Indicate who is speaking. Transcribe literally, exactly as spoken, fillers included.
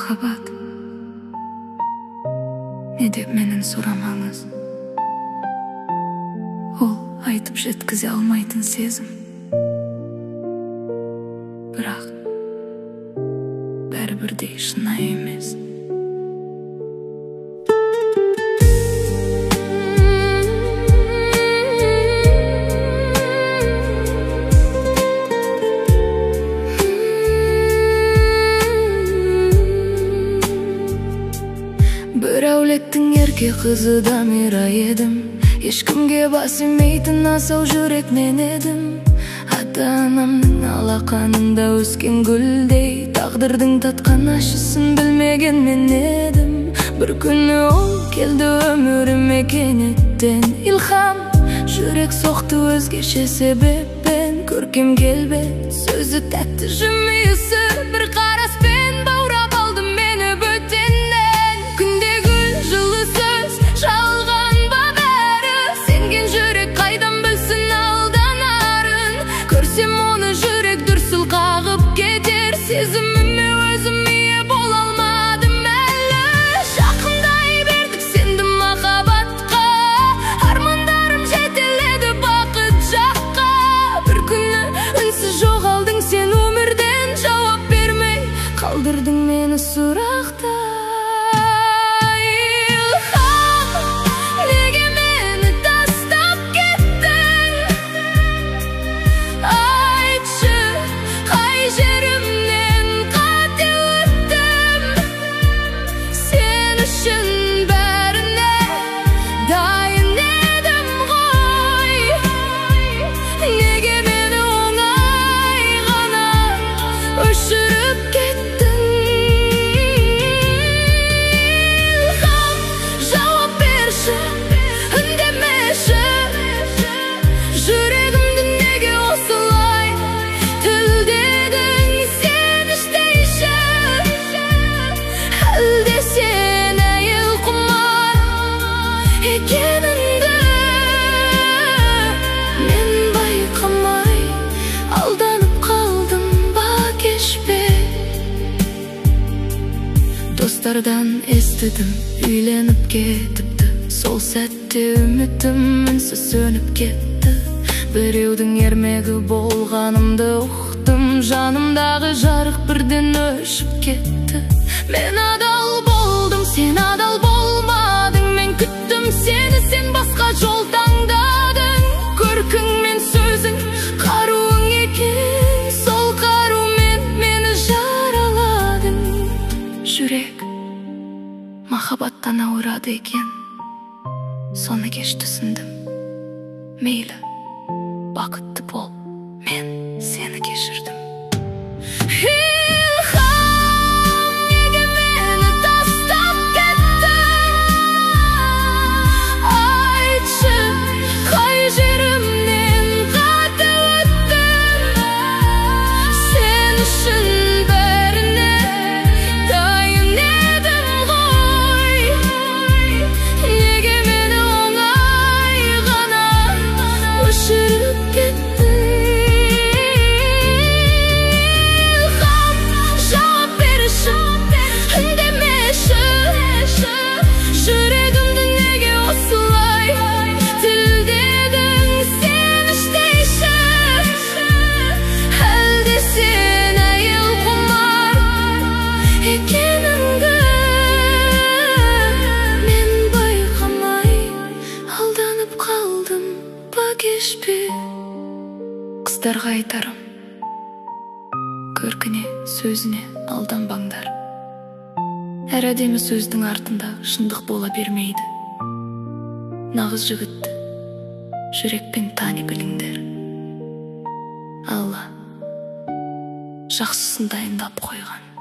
Speaker 1: Махаббат, не деп менен сурамаңыз. Ол айтып жеткізе алмайтын сезім. Бірақ бәрібірдей шынайы емес. Бір әулеттің ерке қызы Дамира едім. Ешкімге бас имейтін асау жүрек мен едім. Ата-анамның алақанында өскен гүлдей, тағдырдың татқан ащысын білмеген мен едім. Бір күні ол келді өміріме кенеттен илхам. Жүрек соқты өзгеше себеппен, көркем келбет, сөзі тәтті жымиысы, бір қараспен баурап алды мені бөтеннен. Күнде гүл, жылы сөз, жалған ба бәрі, сенген жүрек қайдан білсін алданарын. Көрсем оны жүрек дүрсіл қағып кетер, сезіміме өзім ие бола алмадым әлі. Жақындай бердік сендім махаббатқа, армандарым жетеледі бақыт жаққа. Бір күні үнсіз жоғалдың сен өмірден, жауап бермей қалдырдың мені сұрақта. Достардан естідім, үйленіп кетіпті. Сол сәтте үмітім үнсіз сөніп кетті. Біреудің ермегі болғанымды ұқтым, жанымдағы жарық бірден өшіп кетті. Мен адал болдым, сен адал болмадың. Мен күттім сені, сен басқа жол таңдадың. Көркің мен сөзің қаруың екен, сол қарумен мені жараладың. Жүрек махаббаттан ауырады екен, соны кеш түсіндім. Мейлі, бақытты бол, мен сені кешірдім. Қыздарға айтарым, көркіне, сөзіне алданбаңдар. Әр әдемі сөздің артында шындық бола бермейді. Нағыз жігітті жүрекпен тани біліңдер. Алла жақсысын дайындап қойған.